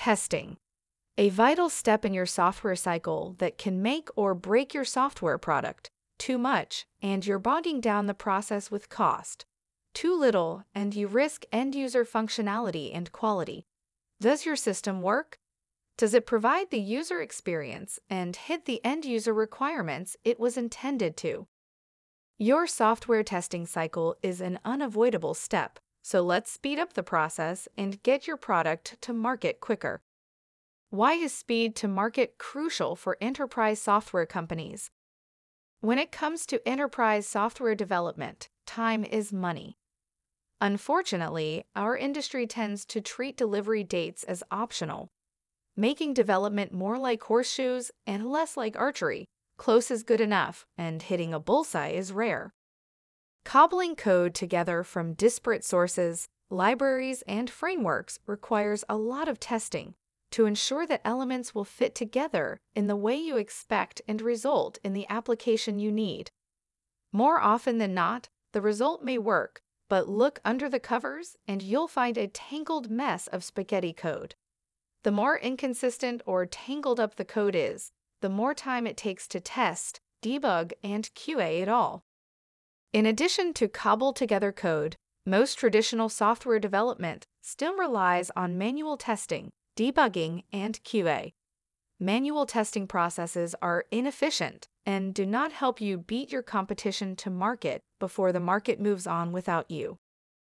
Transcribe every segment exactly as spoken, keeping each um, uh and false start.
Testing, a vital step in your software cycle that can make or break your software product. Too much, and you're bogging down the process with cost. Too little, and you risk end-user functionality and quality. Does your system work? Does it provide the user experience and hit the end-user requirements it was intended to? Your software testing cycle is an unavoidable step, so let's speed up the process and get your product to market quicker. Why is speed to market crucial for enterprise software companies? When it comes to enterprise software development, time is money. Unfortunately, our industry tends to treat delivery dates as optional, making development more like horseshoes and less like archery. Close is good enough, and hitting a bullseye is rare. Cobbling code together from disparate sources, libraries, and frameworks requires a lot of testing to ensure that elements will fit together in the way you expect and result in the application you need. More often than not, the result may work, but look under the covers and you'll find a tangled mess of spaghetti code. The more inconsistent or tangled up the code is, the more time it takes to test, debug, and Q A it all. In addition to cobbled-together code, most traditional software development still relies on manual testing, debugging, and Q A. Manual testing processes are inefficient and do not help you beat your competition to market before the market moves on without you.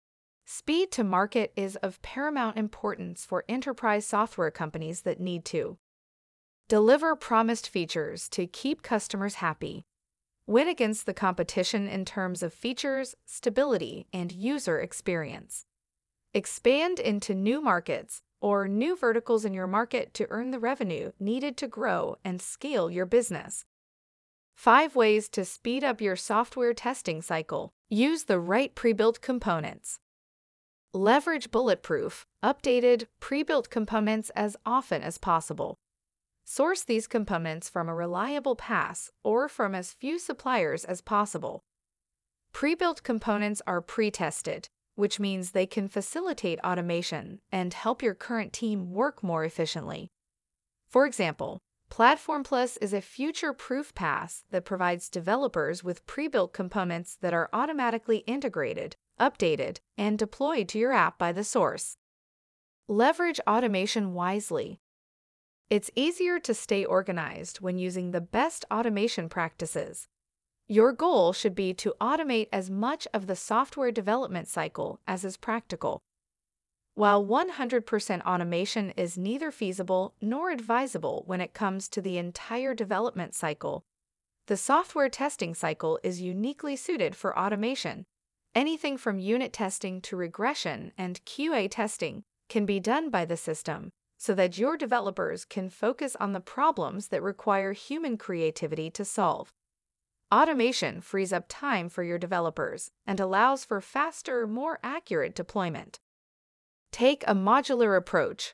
Speed to market is of paramount importance for enterprise software companies that need to deliver promised features to keep customers happy, win against the competition in terms of features, stability, and user experience, expand into new markets or new verticals in your market to earn the revenue needed to grow and scale your business. Five ways to speed up your software testing cycle. Use the right pre-built components. Leverage bulletproof, updated, pre-built components as often as possible. Source these components from a reliable pass or from as few suppliers as possible. Pre-built components are pre-tested, which means they can facilitate automation and help your current team work more efficiently. For example, Platform Plus is a future-proof pass that provides developers with pre-built components that are automatically integrated, updated, and deployed to your app by the source. Leverage automation wisely. It's easier to stay organized when using the best automation practices. Your goal should be to automate as much of the software development cycle as is practical. While one hundred percent automation is neither feasible nor advisable when it comes to the entire development cycle, the software testing cycle is uniquely suited for automation. Anything from unit testing to regression and Q A testing can be done by the system so that your developers can focus on the problems that require human creativity to solve. Automation frees up time for your developers and allows for faster, more accurate deployment. Take a modular approach.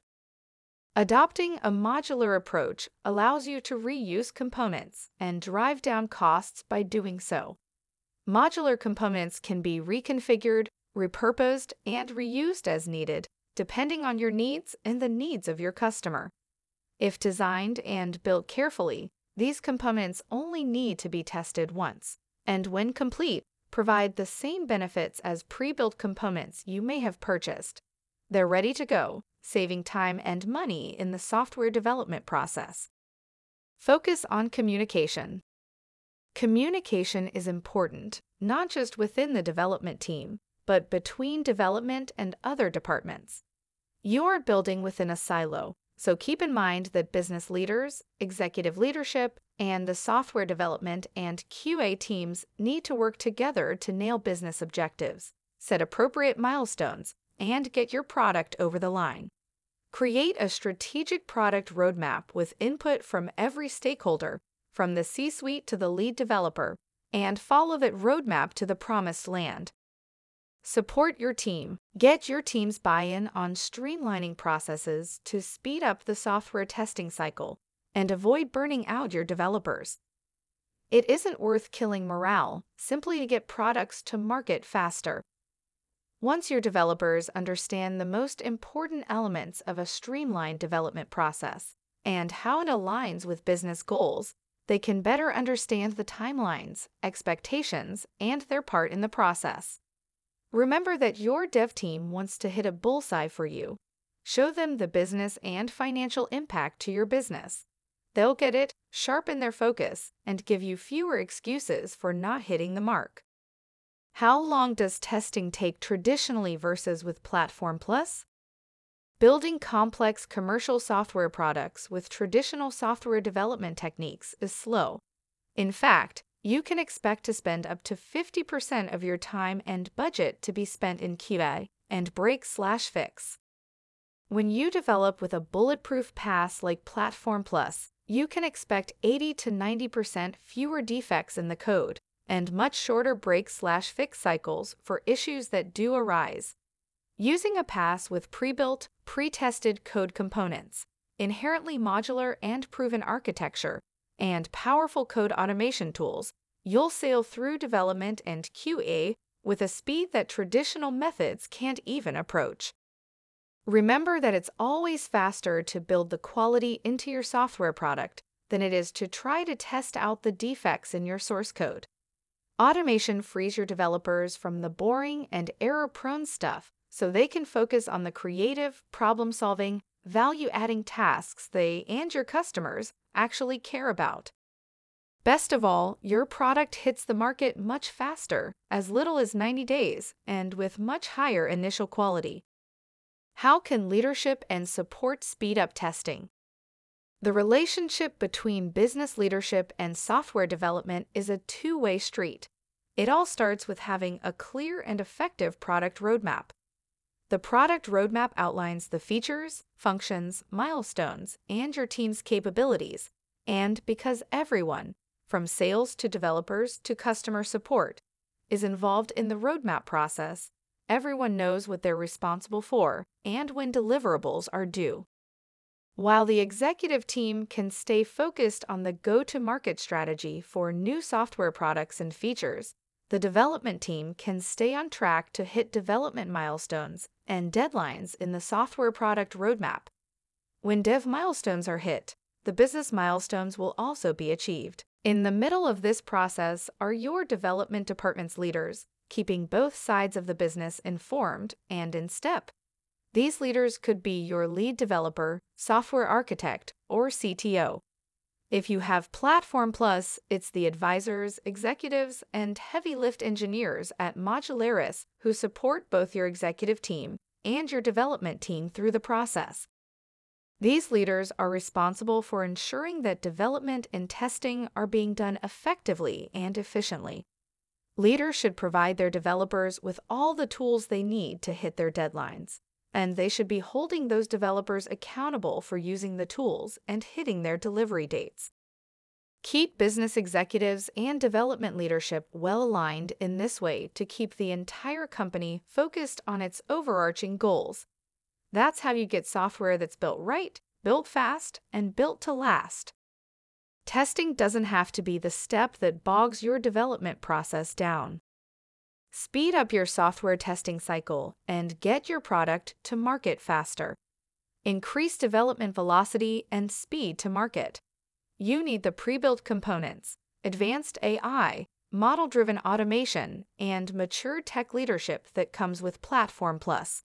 Adopting a modular approach allows you to reuse components and drive down costs by doing so. Modular components can be reconfigured, repurposed, and reused as needed, depending on your needs and the needs of your customer. If designed and built carefully, these components only need to be tested once, and when complete, provide the same benefits as pre-built components you may have purchased. They're ready to go, saving time and money in the software development process. Focus on communication. Communication is important, not just within the development team, but between development and other departments. You are building within a silo, so keep in mind that business leaders, executive leadership, and the software development and Q A teams need to work together to nail business objectives, set appropriate milestones, and get your product over the line. Create a strategic product roadmap with input from every stakeholder, from the C-suite to the lead developer, and follow that roadmap to the promised land. Support your team. Get your team's buy-in on streamlining processes to speed up the software testing cycle and avoid burning out your developers. It isn't worth killing morale simply to get products to market faster. Once your developers understand the most important elements of a streamlined development process and how it aligns with business goals, they can better understand the timelines, expectations, and their part in the process. Remember that your dev team wants to hit a bullseye for you. Show them the business and financial impact to your business. They'll get it, sharpen their focus, and give you fewer excuses for not hitting the mark. How long does testing take traditionally versus with Platform Plus? Building complex commercial software products with traditional software development techniques is slow. In fact, you can expect to spend up to fifty percent of your time and budget to be spent in Q A and break/fix. When you develop with a bulletproof pass like Platform Plus, you can expect eighty to ninety percent fewer defects in the code and much shorter break/fix cycles for issues that do arise. Using a pass with pre-built, pre-tested code components, inherently modular and proven architecture, and powerful code automation tools, you'll sail through development and Q A with a speed that traditional methods can't even approach. Remember that it's always faster to build the quality into your software product than it is to try to test out the defects in your source code. Automation frees your developers from the boring and error-prone stuff so they can focus on the creative, problem-solving, value-adding tasks they and your customers actually care about. Best of all, your product hits the market much faster, as little as ninety days, and with much higher initial quality. How can leadership and support speed up testing? The relationship between business leadership and software development is a two-way street. It all starts with having a clear and effective product roadmap. The product roadmap outlines the features, functions, milestones, and your team's capabilities, and because everyone, from sales to developers to customer support, is involved in the roadmap process, everyone knows what they're responsible for and when deliverables are due. While the executive team can stay focused on the go-to-market strategy for new software products and features, the development team can stay on track to hit development milestones and deadlines in the software product roadmap. When dev milestones are hit, the business milestones will also be achieved. In the middle of this process are your development department's leaders, keeping both sides of the business informed and in step. These leaders could be your lead developer, software architect, or C T O. If you have Platform Plus, it's the advisors, executives, and heavy-lift engineers at Modularis who support both your executive team and your development team through the process. These leaders are responsible for ensuring that development and testing are being done effectively and efficiently. Leaders should provide their developers with all the tools they need to hit their deadlines, and they should be holding those developers accountable for using the tools and hitting their delivery dates. Keep business executives and development leadership well aligned in this way to keep the entire company focused on its overarching goals. That's how you get software that's built right, built fast, and built to last. Testing doesn't have to be the step that bogs your development process down. Speed up your software testing cycle and get your product to market faster. Increase development velocity and speed to market. You need the pre-built components, advanced A I, model-driven automation, and mature tech leadership that comes with Platform Plus.